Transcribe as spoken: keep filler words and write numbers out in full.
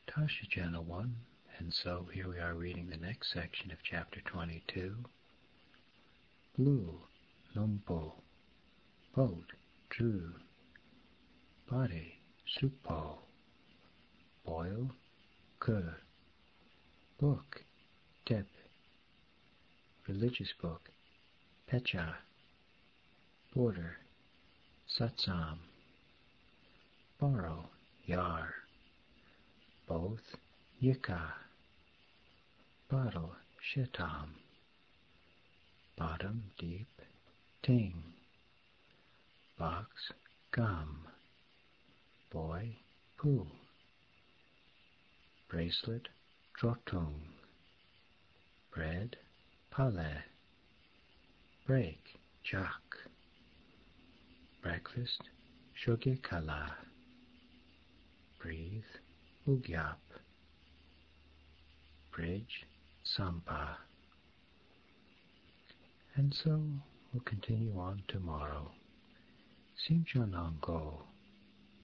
Tasha Channel one, and so here we are reading the next section of Chapter twenty-two. Blue, Lumpo, Boat, Drew, Body, Supo, Boil, Kur, Book, Tep, Religious Book, Pecha, Border, Satsam, Borrow, Yar, Both, Yika, Bottle, Shetam, Bottom, Deep, Ting, Box, Gum, Boy, Poo, Bracelet, Trotung, Bread, Pale, Break, Jack, Breakfast, Shogekala, Breathe, Ugyap, Bridge, Sampa. And so we'll continue on tomorrow. Simchanango.